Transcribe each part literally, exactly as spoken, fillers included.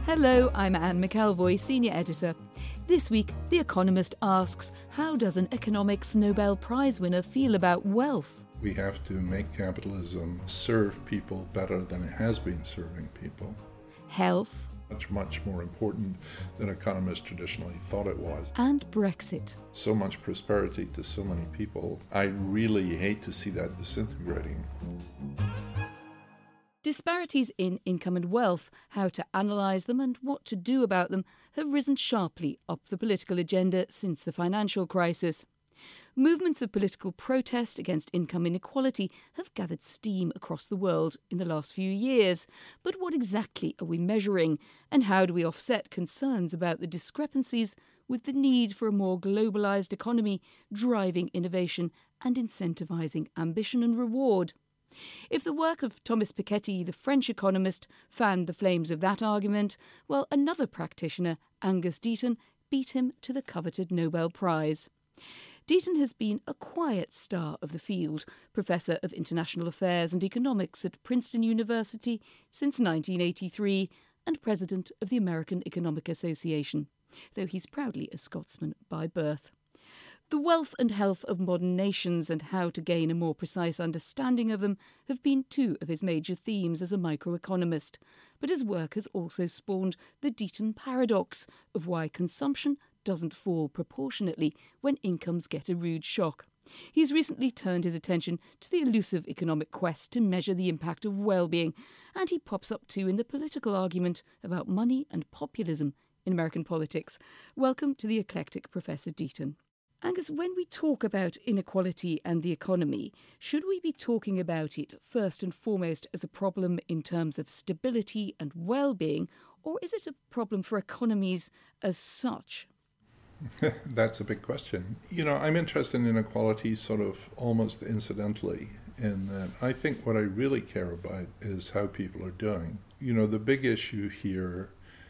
Hello, I'm Anne McElvoy, Senior Editor. This week, The Economist asks, how does an economics Nobel Prize winner feel about wealth? We have to make capitalism serve people better than it has been serving people. Health. Much, much more important than economists traditionally thought it was. And Brexit. So much prosperity to so many people. I really hate to see that disintegrating. Disparities in income and wealth, how to analyse them and what to do about them, have risen sharply up the political agenda since the financial crisis. Movements of political protest against income inequality have gathered steam across the world in the last few years. But what exactly are we measuring, and how do we offset concerns about the discrepancies with the need for a more globalised economy driving innovation and incentivising ambition and reward? If the work of Thomas Piketty, the French economist, fanned the flames of that argument, well, another practitioner, Angus Deaton, beat him to the coveted Nobel Prize. Deaton has been a quiet star of the field, Professor of International Affairs and Economics at Princeton University since nineteen eighty-three and President of the American Economic Association, though he's proudly a Scotsman by birth. The wealth and health of modern nations and how to gain a more precise understanding of them have been two of his major themes as a microeconomist, but his work has also spawned the Deaton paradox of why consumption doesn't fall proportionately when incomes get a rude shock. He's recently turned his attention to the elusive economic quest to measure the impact of well-being, and he pops up too in the political argument about money and populism in American politics. Welcome to the eclectic Professor Deaton. Angus, when we talk about inequality and the economy, should we be talking about it first and foremost as a problem in terms of stability and well-being, or is it a problem for economies as such? That's a big question. You know, I'm interested in inequality sort of almost incidentally, in that I think what I really care about is how people are doing. You know, the big issue here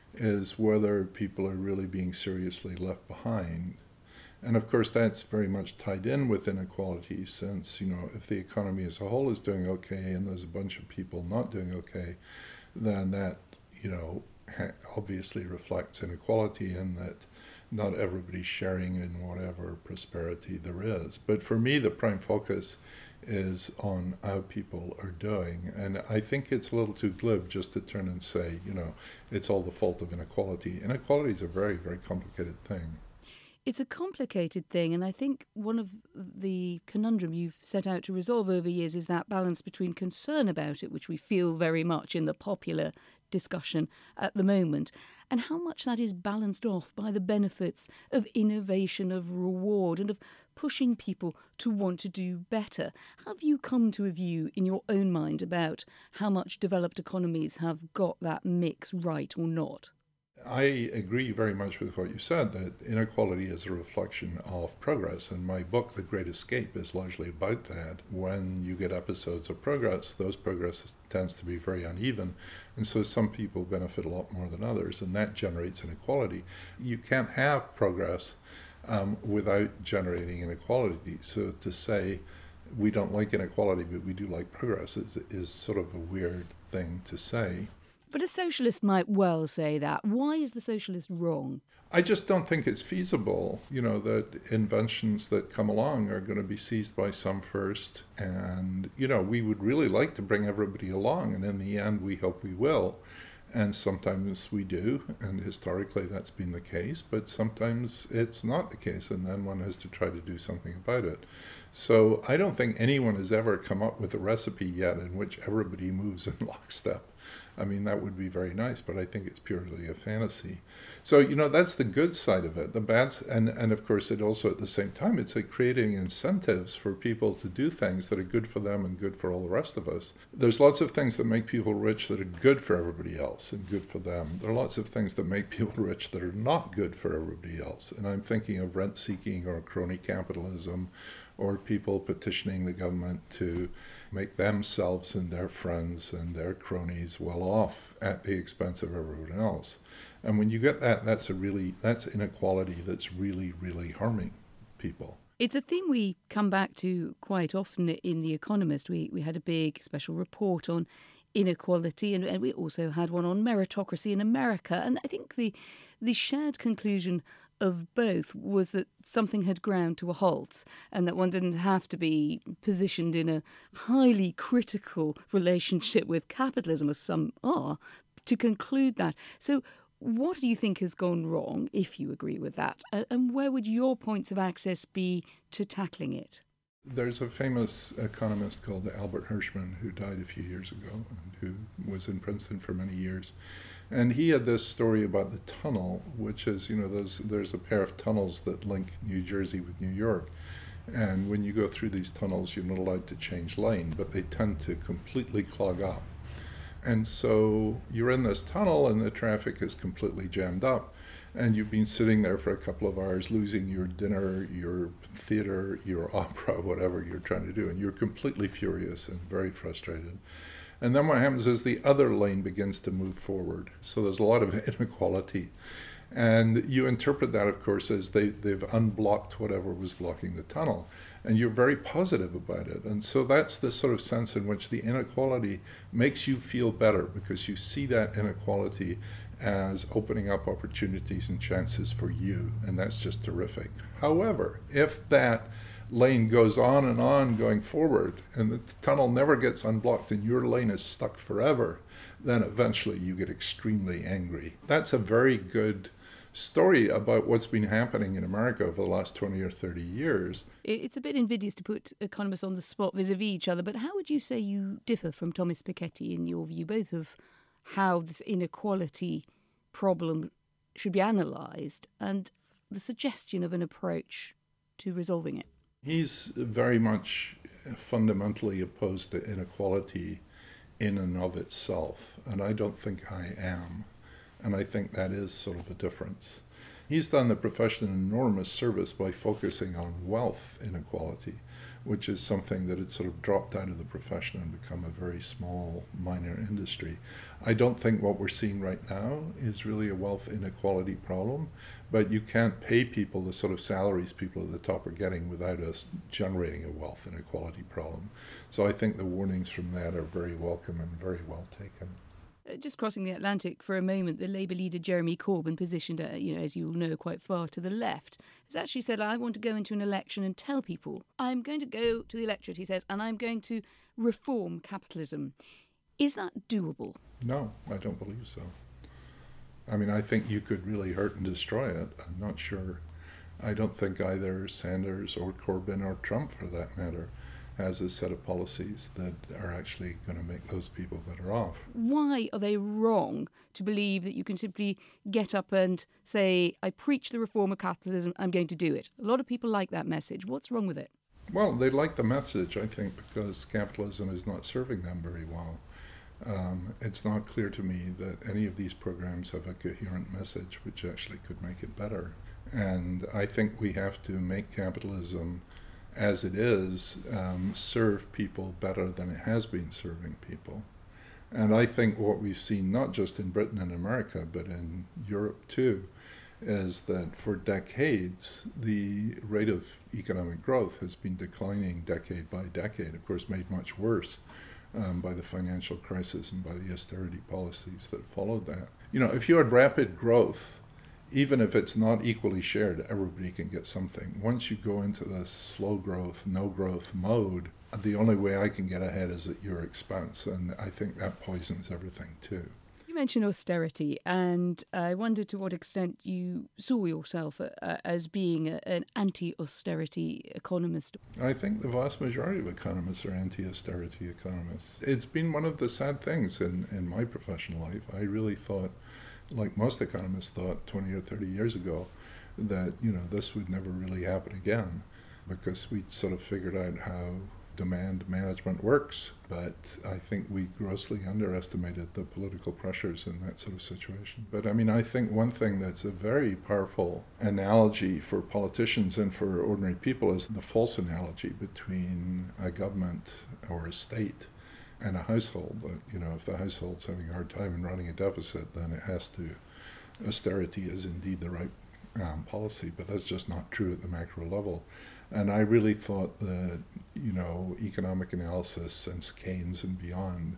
is whether people are really being seriously left behind. And of course, that's very much tied in with inequality, since, you know, if the economy as a whole is doing okay and there's a bunch of people not doing okay, then that, you know, ha- obviously reflects inequality, and that not everybody's sharing in whatever prosperity there is. But for me, the prime focus is on how people are doing. And I think it's a little too glib just to turn and say, you know, it's all the fault of inequality. Inequality is a very, very complicated thing. It's a complicated thing, and I think one of the conundrum you've set out to resolve over years is that balance between concern about it, which we feel very much in the popular discussion at the moment, and how much that is balanced off by the benefits of innovation, of reward, and of pushing people to want to do better. Have you come to a view in your own mind about how much developed economies have got that mix right or not? I agree very much with what you said, that inequality is a reflection of progress. And my book, The Great Escape, is largely about that. When you get episodes of progress, those progress tends to be very uneven. And so some people benefit a lot more than others, and that generates inequality. You can't have progress um, without generating inequality. So to say we don't like inequality, but we do like progress is, is sort of a weird thing to say. But a socialist might well say that. Why is the socialist wrong? I just don't think it's feasible, you know, that inventions that come along are going to be seized by some first. And, you know, we would really like to bring everybody along, and in the end, we hope we will. And sometimes we do, and historically that's been the case, but sometimes it's not the case, and then one has to try to do something about it. So I don't think anyone has ever come up with a recipe yet in which everybody moves in lockstep. I mean, that would be very nice, but I think it's purely a fantasy. So, you know, that's the good side of it. The bad, and, and of course, it also at the same time, it's like creating incentives for people to do things that are good for them and good for all the rest of us. There's lots of things that make people rich that are good for everybody else and good for them. There are lots of things that make people rich that are not good for everybody else. And I'm thinking of rent-seeking or crony capitalism, or people petitioning the government to make themselves and their friends and their cronies well off at the expense of everyone else. And when you get that, that's a really, that's inequality that's really, really harming people. It's a theme we come back to quite often in The Economist. We we had a big special report on inequality, and, and we also had one on meritocracy in America. And I think the the shared conclusion of both was that something had ground to a halt and that one didn't have to be positioned in a highly critical relationship with capitalism, as some are, to conclude that. So what do you think has gone wrong, if you agree with that? And where would your points of access be to tackling it? There's a famous economist called Albert Hirschman who died a few years ago and who was in Princeton for many years. And he had this story about the tunnel, which is, you know, there's, there's a pair of tunnels that link New Jersey with New York. And when you go through these tunnels, you're not allowed to change lane, but they tend to completely clog up. And so you're in this tunnel and the traffic is completely jammed up. And you've been sitting there for a couple of hours losing your dinner, your theater, your opera, whatever you're trying to do. And you're completely furious and very frustrated. And then what happens is the other lane begins to move forward. So there's a lot of inequality. And you interpret that, of course, as they, they've unblocked whatever was blocking the tunnel. And you're very positive about it. And so that's the sort of sense in which the inequality makes you feel better, because you see that inequality as opening up opportunities and chances for you. And that's just terrific. However, if that lane goes on and on going forward and the tunnel never gets unblocked and your lane is stuck forever, then eventually you get extremely angry. That's a very good story about what's been happening in America over the last twenty or thirty years. It's a bit invidious to put economists on the spot vis-a-vis each other, but how would you say you differ from Thomas Piketty in your view, both of how this inequality problem should be analysed and the suggestion of an approach to resolving it? He's very much fundamentally opposed to inequality in and of itself, and I don't think I am. And I think that is sort of a difference. He's done the profession an enormous service by focusing on wealth inequality, which is something that had sort of dropped out of the profession and become a very small, minor industry. I don't think what we're seeing right now is really a wealth inequality problem, but you can't pay people the sort of salaries people at the top are getting without us generating a wealth inequality problem. So I think the warnings from that are very welcome and very well taken. Just crossing the Atlantic for a moment, the Labour leader Jeremy Corbyn, positioned, uh, you know, as you know, quite far to the left, has actually said, I want to go into an election and tell people I'm going to go to the electorate, he says, and I'm going to reform capitalism. Is that doable? No, I don't believe so. I mean, I think you could really hurt and destroy it. I'm not sure. I don't think either Sanders or Corbyn or Trump, for that matter, has a set of policies that are actually going to make those people better off. Why are they wrong to believe that you can simply get up and say, I preach the reform of capitalism, I'm going to do it? A lot of people like that message. What's wrong with it? Well, they like the message, I think, because capitalism is not serving them very well. Um, it's not clear to me that any of these programs have a coherent message which actually could make it better. And I think we have to make capitalism as it is, um, serve people better than it has been serving people. And I think what we've seen, not just in Britain and America, but in Europe too, is that for decades, the rate of economic growth has been declining decade by decade, of course made much worse um, by the financial crisis and by the austerity policies that followed that. You know, if you had rapid growth, even if it's not equally shared, everybody can get something. Once you go into this slow growth, no growth mode, the only way I can get ahead is at your expense. And I think that poisons everything too. You mentioned austerity, and I wondered to what extent you saw yourself uh, as being a, an anti-austerity economist. I think the vast majority of economists are anti-austerity economists. It's been one of the sad things in, in my professional life. I really thought, like most economists thought twenty or thirty years ago, that, you know, this would never really happen again because we'd sort of figured out how demand management works. But I think we grossly underestimated the political pressures in that sort of situation. But I mean, I think one thing that's a very powerful analogy for politicians and for ordinary people is the false analogy between a government or a state and a household. You know, if the household's having a hard time in running a deficit, then it has to, austerity is indeed the right um, policy, but that's just not true at the macro level. And I really thought that, you know, economic analysis since Keynes and beyond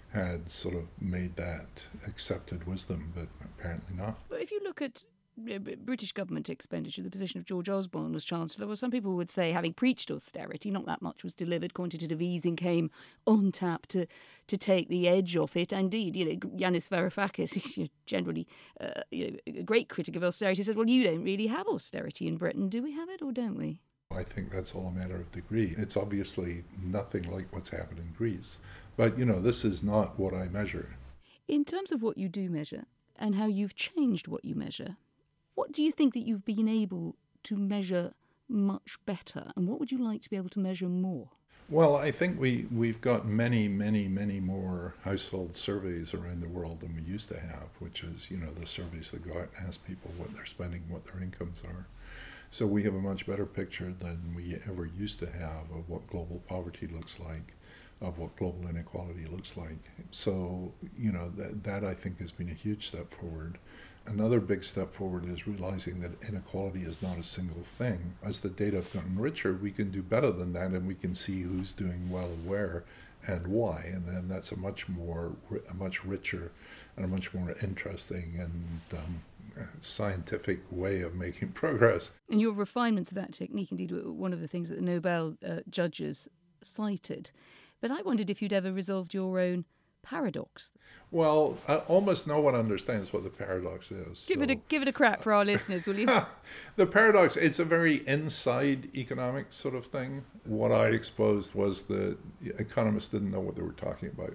had sort of made that accepted wisdom, but apparently not. But if you look at uh, British government expenditure, the position of George Osborne as Chancellor, well, some people would say, having preached austerity, not that much was delivered. Quantitative easing came on tap to, to take the edge off it. Indeed, you know, Yanis Varoufakis, generally uh, you know, a great critic of austerity, says, well, you don't really have austerity in Britain. Do we have it or don't we? I think that's all a matter of degree. It's obviously nothing like what's happened in Greece. But, you know, this is not what I measure. In terms of what you do measure and how you've changed what you measure, what do you think that you've been able to measure much better? And what would you like to be able to measure more? Well, I think we, we've got many, many, many more household surveys around the world than we used to have, which is, you know, the surveys that go out and ask people what they're spending, what their incomes are. So we have a much better picture than we ever used to have of what global poverty looks like, of what global inequality looks like. So, you know, that, that I think has been a huge step forward. Another big step forward is realizing that inequality is not a single thing. As the data have gotten richer, we can do better than that, and we can see who's doing well where and why. And then that's a much more, a much richer and a much more interesting and um, scientific way of making progress. And your refinements of that technique, indeed, were one of the things that the Nobel uh, judges cited. But I wondered if you'd ever resolved your own paradox. Well, uh, almost no one understands what the paradox is. Give so. it a give it a crack for our listeners, will you? The paradox, it's a very inside economic sort of thing. What I exposed was that economists didn't know what they were talking about.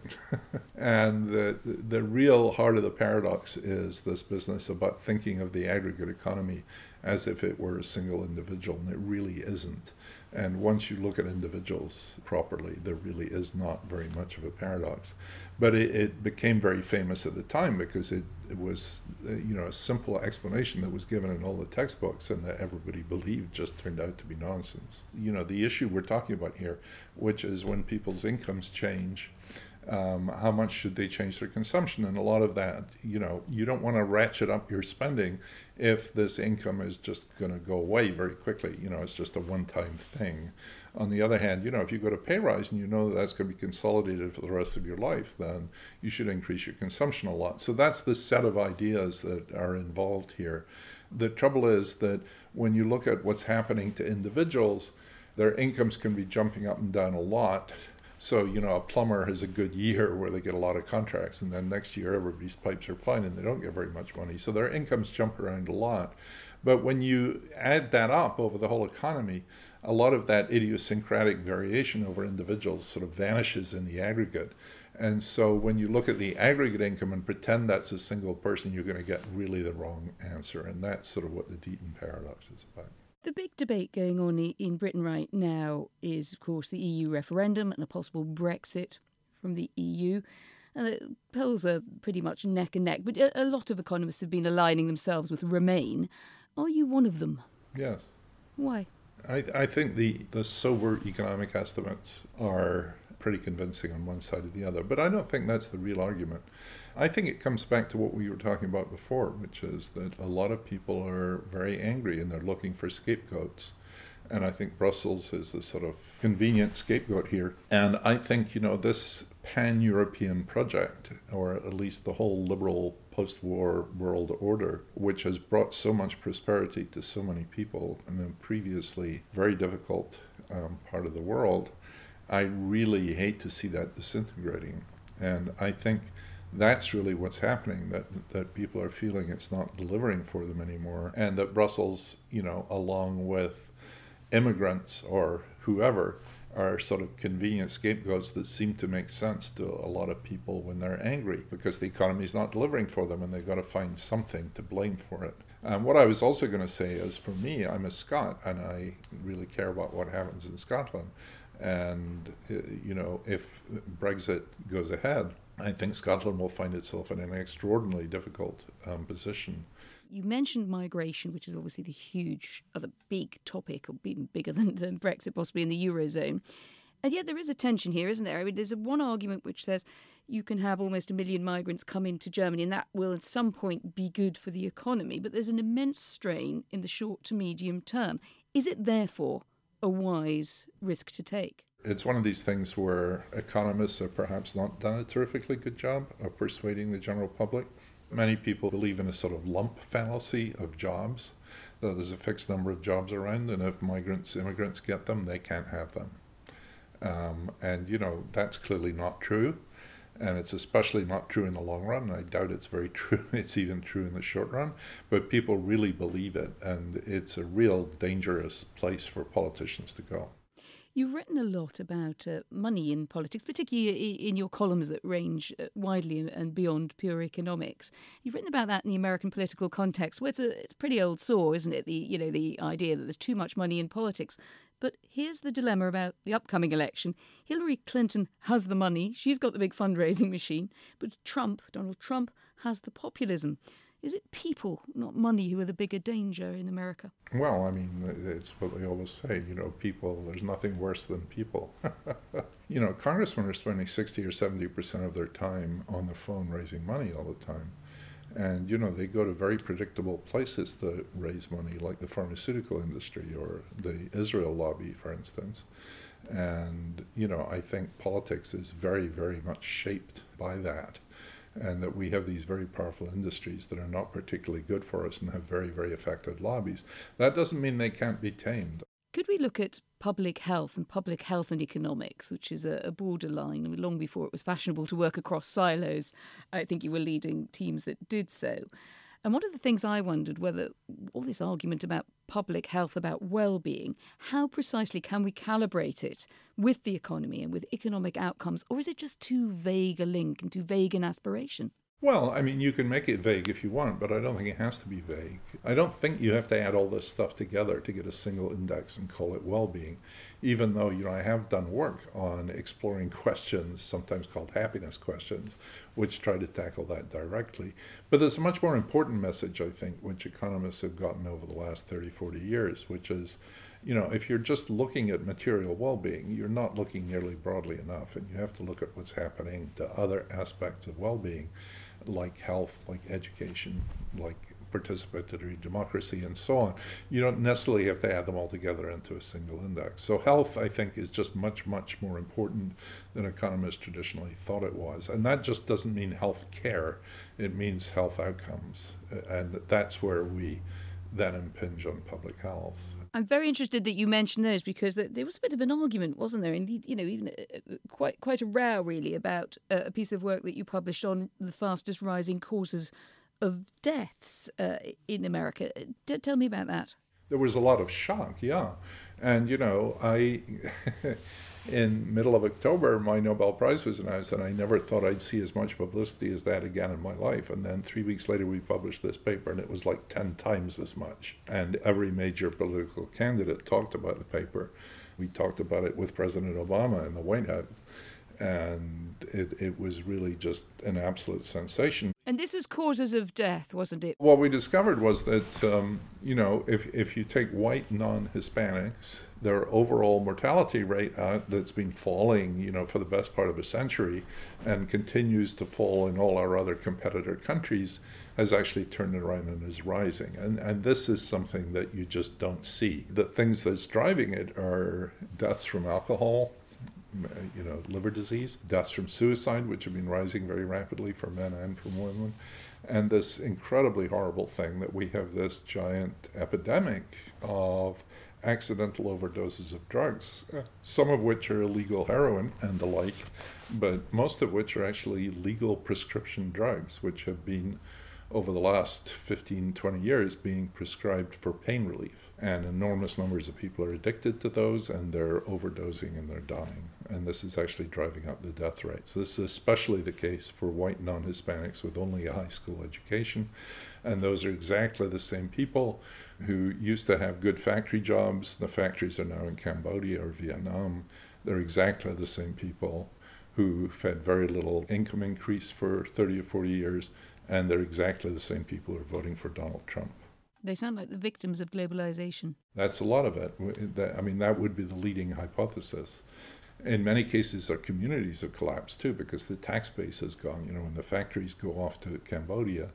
And the, the real heart of the paradox is this business about thinking of the aggregate economy as if it were a single individual, and it really isn't. And once you look at individuals properly, there really is not very much of a paradox. But it, it became very famous at the time because it, it was, uh, you know, a simple explanation that was given in all the textbooks and that everybody believed just turned out to be nonsense. You know, the issue we're talking about here, which is when people's incomes change, Um, how much should they change their consumption? And a lot of that, you know, you don't want to ratchet up your spending if this income is just going to go away very quickly. You know, it's just a one-time thing. On the other hand, you know, if you got a pay rise and you know that that's going to be consolidated for the rest of your life, then you should increase your consumption a lot. So that's the set of ideas that are involved here. The trouble is that when you look at what's happening to individuals, their incomes can be jumping up and down a lot. So, you know, a plumber has a good year where they get a lot of contracts, and then next year everybody's pipes are fine and they don't get very much money. So their incomes jump around a lot. But when you add that up over the whole economy, a lot of that idiosyncratic variation over individuals sort of vanishes in the aggregate. And so when you look at the aggregate income and pretend that's a single person, you're going to get really the wrong answer. And that's sort of what the Deaton paradox is about. The big debate going on in Britain right now is, of course, the E U referendum and a possible Brexit from the E U. And the polls are pretty much neck and neck, but a lot of economists have been aligning themselves with Remain. Are you one of them? Yes. Why? I, I think the, the sober economic estimates are pretty convincing on one side or the other, but I don't think that's the real argument. I think it comes back to what we were talking about before, which is that a lot of people are very angry and they're looking for scapegoats. And I think Brussels is a sort of convenient scapegoat here. And I think, you know, this pan-European project, or at least the whole liberal post-war world order, which has brought so much prosperity to so many people in a previously very difficult um, part of the world, I really hate to see that disintegrating. And I think that's really what's happening, that that people are feeling it's not delivering for them anymore, and that Brussels, you know, along with immigrants or whoever, are sort of convenient scapegoats that seem to make sense to a lot of people when they're angry because the economy is not delivering for them and they've got to find something to blame for it. And what I was also going to say is, for me, I'm a Scot and I really care about what happens in Scotland. And, you know, if Brexit goes ahead, I think Scotland will find itself in an extraordinarily difficult um, position. You mentioned migration, which is obviously the huge other big topic, or even bigger than, than Brexit possibly in the Eurozone. And yet there is a tension here, isn't there? I mean, there's a one argument which says you can have almost a million migrants come into Germany and that will at some point be good for the economy. But there's an immense strain in the short to medium term. Is it therefore a wise risk to take? It's one of these things where economists have perhaps not done a terrifically good job of persuading the general public. Many people believe in a sort of lump fallacy of jobs, that there's a fixed number of jobs around, and if migrants, immigrants get them, they can't have them. Um, and, you know, that's clearly not true. And it's especially not true in the long run. I doubt it's very true. It's even true in the short run. But people really believe it. And it's a real dangerous place for politicians to go. You've written a lot about uh, money in politics, particularly in your columns that range uh, widely and beyond pure economics. You've written about that in the American political context, where it's a, it's a pretty old saw, isn't it? The you know the idea that there's too much money in politics. But here's the dilemma about the upcoming election. Hillary Clinton has the money. She's got the big fundraising machine. But Trump, Donald Trump, has the populism. Is it people, not money, who are the bigger danger in America? Well, I mean, it's what they always say, you know, people, there's nothing worse than people. You know, congressmen are spending sixty or seventy percent of their time on the phone raising money all the time. And, you know, they go to very predictable places to raise money, like the pharmaceutical industry or the Israel lobby, for instance. And, you know, I think politics is very, very much shaped by that. And that we have these very powerful industries that are not particularly good for us and have very, very effective lobbies. That doesn't mean they can't be tamed. Could we look at public health and public health and economics, which is a borderline? I mean, long before it was fashionable to work across silos, I think you were leading teams that did so. And one of the things I wondered, whether all this argument about public health, about well-being, how precisely can we calibrate it with the economy and with economic outcomes, or is it just too vague a link and too vague an aspiration? Well, I mean, you can make it vague if you want, but I don't think it has to be vague. I don't think you have to add all this stuff together to get a single index and call it well-being, even though, you know, I have done work on exploring questions, sometimes called happiness questions, which try to tackle that directly. But there's a much more important message, I think, which economists have gotten over the last thirty, forty years, which is, you know, if you're just looking at material well-being, you're not looking nearly broadly enough, and you have to look at what's happening to other aspects of well-being, like health, like education, like participatory democracy, and so on. You don't necessarily have to add them all together into a single index. So health, I think, is just much, much more important than economists traditionally thought it was. And that just doesn't mean health care. It means health outcomes. And that's where we then impinge on public health. I'm very interested that you mentioned those, because there was a bit of an argument, wasn't there? Indeed, you know, even quite quite a row, really, about a piece of work that you published on the fastest rising causes of deaths uh, in America. D- tell me about that. There was a lot of shock, yeah. And, you know, I, in middle of October, my Nobel Prize was announced, and I never thought I'd see as much publicity as that again in my life. And then three weeks later, we published this paper, and it was like ten times as much. And every major political candidate talked about the paper. We talked about it with President Obama in the White House. And it, it was really just an absolute sensation. And this was causes of death, wasn't it? What we discovered was that, um, you know, if, if you take white non-Hispanics, their overall mortality rate uh, that's been falling, you know, for the best part of a century and continues to fall in all our other competitor countries has actually turned around and is rising. And, and this is something that you just don't see. The things that's driving it are deaths from alcohol, you know, liver disease, deaths from suicide, which have been rising very rapidly for men and for women, and this incredibly horrible thing that we have this giant epidemic of accidental overdoses of drugs, some of which are illegal heroin and the like, but most of which are actually legal prescription drugs, which have been, over the last fifteen, twenty years, being prescribed for pain relief. And enormous numbers of people are addicted to those, and they're overdosing and they're dying. And this is actually driving up the death rates. This is especially the case for white non-Hispanics with only a high school education. And those are exactly the same people who used to have good factory jobs. The factories are now in Cambodia or Vietnam. They're exactly the same people who had very little income increase for thirty or forty years. And they're exactly the same people who are voting for Donald Trump. They sound like the victims of globalization. That's a lot of it. I mean, that would be the leading hypothesis. In many cases, our communities have collapsed too, because the tax base has gone. You know, when the factories go off to Cambodia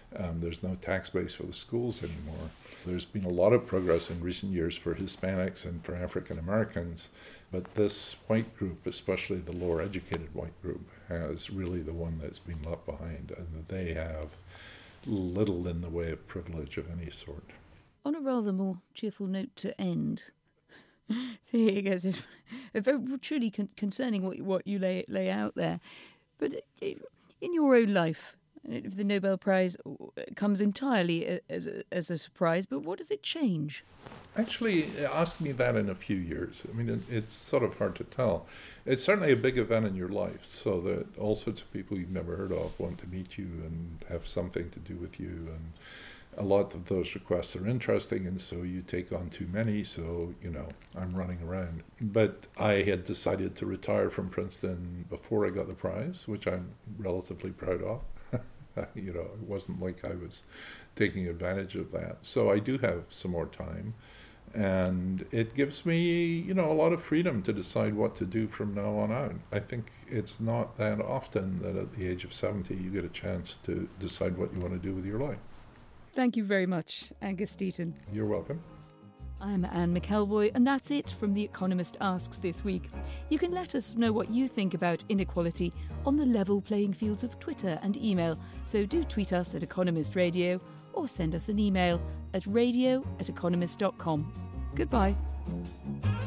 Um, there's no tax base for the schools anymore. There's been a lot of progress in recent years for Hispanics and for African Americans, but this white group, especially the lower educated white group, has really the one that's been left behind, and they have little in the way of privilege of any sort. On a rather more cheerful note to end, so here it goes. Very truly con- concerning what what you lay lay out there, but in your own life, if the Nobel Prize comes entirely as a, as a surprise, but what does it change? Actually, ask me that in a few years. I mean, it, it's sort of hard to tell. It's certainly a big event in your life, so that all sorts of people you've never heard of want to meet you and have something to do with you. And a lot of those requests are interesting, and so you take on too many, so, you know, I'm running around. But I had decided to retire from Princeton before I got the prize, which I'm relatively proud of. You know, it wasn't like I was taking advantage of that. So I do have some more time, and it gives me, you know, a lot of freedom to decide what to do from now on out. I think it's not that often that at the age of seventy you get a chance to decide what you want to do with your life. Thank you very much, Angus Deaton. You're welcome. I'm Anne McElvoy, and that's it from The Economist Asks this week. You can let us know what you think about inequality on the level playing fields of Twitter and email, so do tweet us at Economist Radio or send us an email at radio at economist dot com. Goodbye.